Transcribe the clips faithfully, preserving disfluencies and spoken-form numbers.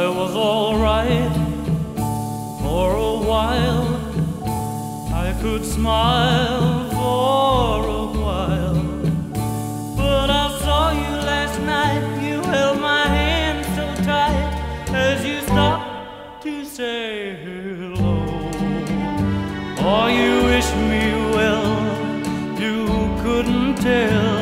was all right for a while. I could smile for a while, but I saw you last night. You held my hand so tight as you stopped to say hello. Oh, you wish me well. You couldn't tell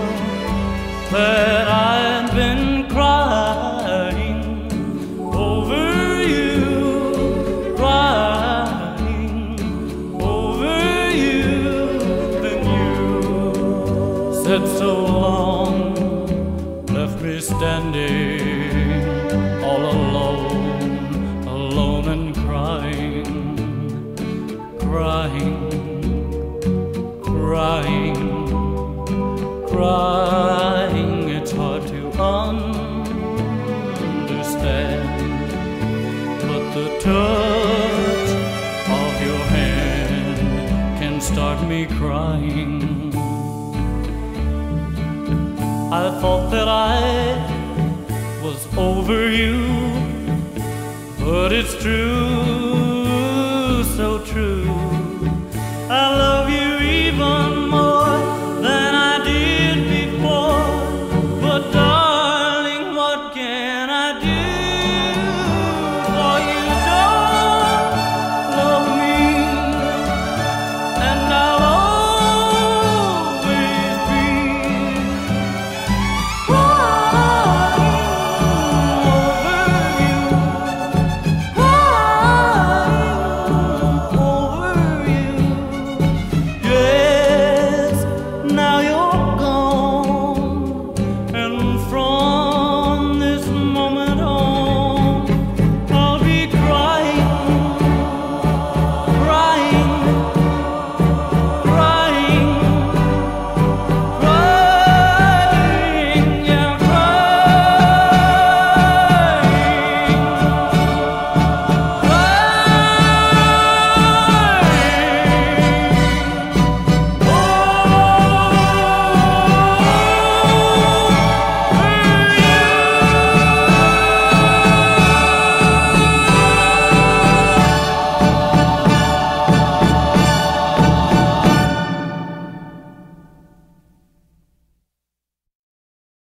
that I'd been crying over you, crying over you. Then you said so long, left me standing all alone, alone and crying, crying, crying, crying. It's hard to understand, but the touch of your hand can start me crying. I thought that I was over you, but it's true, so true. I love you even